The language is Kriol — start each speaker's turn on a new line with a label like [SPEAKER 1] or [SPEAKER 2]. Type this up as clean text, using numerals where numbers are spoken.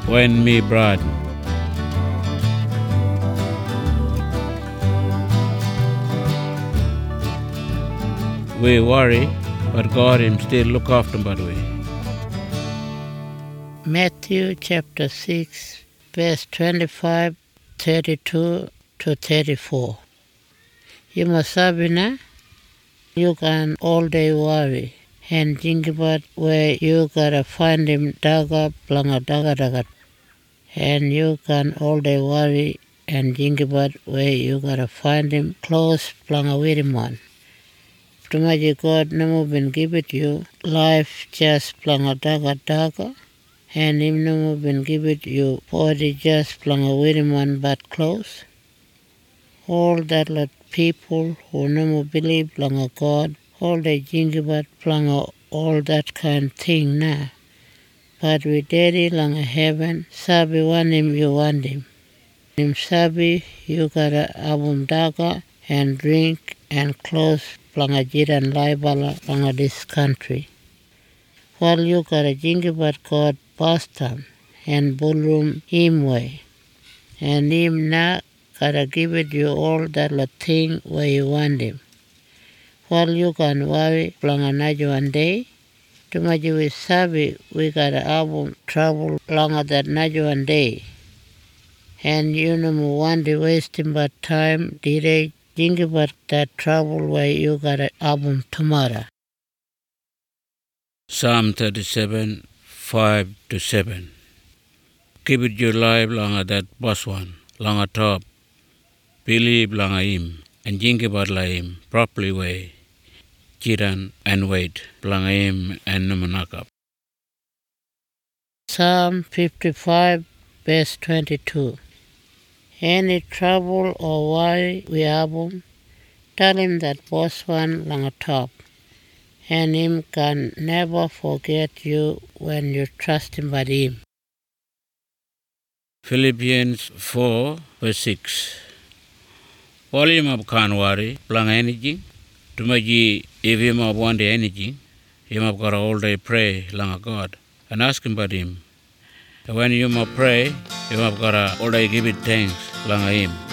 [SPEAKER 1] when me brad. We worry, but God him still look after but we.
[SPEAKER 2] Matthew chapter 6, verse 25, 32 to 34. You must sabina, you can all day worry, and think about where you gotta find him daga planga daga. And you can all day worry and think about where you gotta find him close planga wiriman. Tumaji God namo been give it you life just planga daga. And him no been give it you body just planga wiriman but close. All that lot people who no believe planga God, all they think about planga all that kind thing na. But we daddy langa heaven, sabi want him you want him. Him sabi you gotta abum daga and drink and clothes planga jiran laibala planga this country. While you gotta think about God pastime and ballroom him way. And him na gotta give it you all that lot thing where you want him. While you can worry planga naju one day, tumaji we sabi we gotta album trouble longer than naju one day. And you know want to wasting but time direct think about that trouble where you gotta album tomorrow.
[SPEAKER 1] Psalm 37, 5 to 7. Keep it your life longer that boss one, longer top. Believe longer him, and think about him properly way. Chiran and wait, longer him and namanakap.
[SPEAKER 2] Psalm 55, verse 22. Any trouble or worry we album, tell him that boss one longer top. And him can never forget you when you trust him but him.
[SPEAKER 1] Philippians 4, verse 6. Volume of can't worry, planga anything. Tumaji, if him up one day anything, him have got all day pray, langa God, and ask him about him. And when you must pray, you have got all day give it thanks, langa him.